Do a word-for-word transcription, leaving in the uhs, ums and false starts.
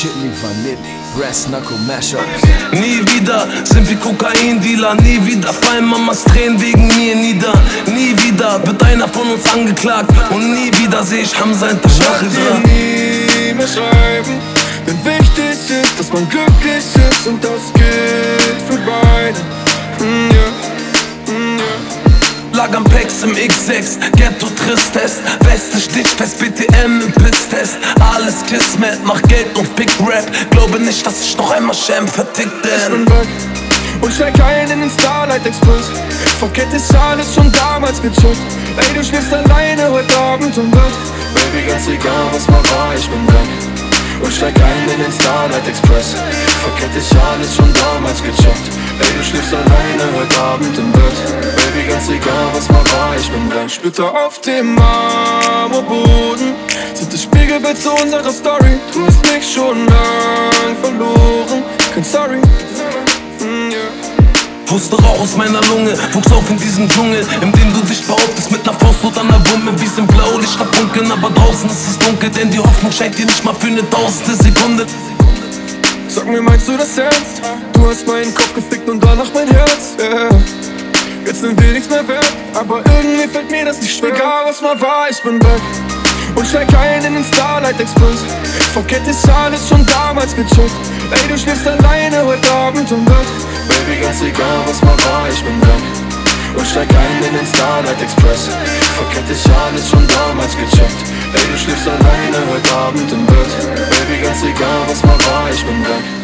Chili Vanilli, Brass Knuckle Mashups. Nie wieder sind wir Kokain-Dealer, nie wieder fallen Mamas Tränen wegen mir nieder. Nie wieder wird einer von uns angeklagt und nie wieder seh ich Hamza hinter Schachriver. Nie mehr schreiben, denn wichtig ist, dass man glücklich ist und das gilt für beide. Mm, yeah. Mm, yeah. Lagern Packs im X sechs, Ghetto Tristest, Weste stichfest, B T M im Pisstest. Alles Kismet, mach Geld und Big Rap. Glaube nicht, dass ich noch einmal Sham vertickt Ich bin. bin weg und steig ein in den Starlight Express. Verkehrt ist alles schon damals gecheckt. Ey, du schläfst alleine heute Abend im Bett. Baby, ganz egal was mal war, ich bin weg und steig ein in den Starlight Express. Verkehrt ist alles schon damals gecheckt. Ey, du schläfst alleine heute Abend im Bett. Baby, ganz egal was mal war, ich bin weg. Splitter auf dem Marmorboden sind das Spiegelbild zu unserer Story. Du hast mich schon lang verloren, kein Sorry. Mm, yeah. Puste Rauch aus meiner Lunge, wuchs auf in diesem Dschungel, in dem du dich behauptest mit ner Faust an der Wumme. Wir sind Blaulichter funkeln, aber draußen ist es dunkel, denn die Hoffnung scheint dir nicht mal für ne tausende Sekunde. Sag mir, meinst du das ernst? Du hast meinen Kopf gefickt und danach mein Herz, yeah. Jetzt sind wir nichts mehr wert, aber irgendwie fällt mir das nicht schwer. Egal was mal war, ich bin weg und steig ein in den Starlight Express. Verkehrt ist alles schon damals gecheckt. Ey, du schläfst alleine heute Abend im Bett. Baby, ganz egal was mal war, ich bin weg und steig ein in den Starlight Express. Verkehrt ist alles schon damals gecheckt. Ey, du schläfst alleine heute Abend im Bett. Baby, ganz egal was mal war, ich bin weg.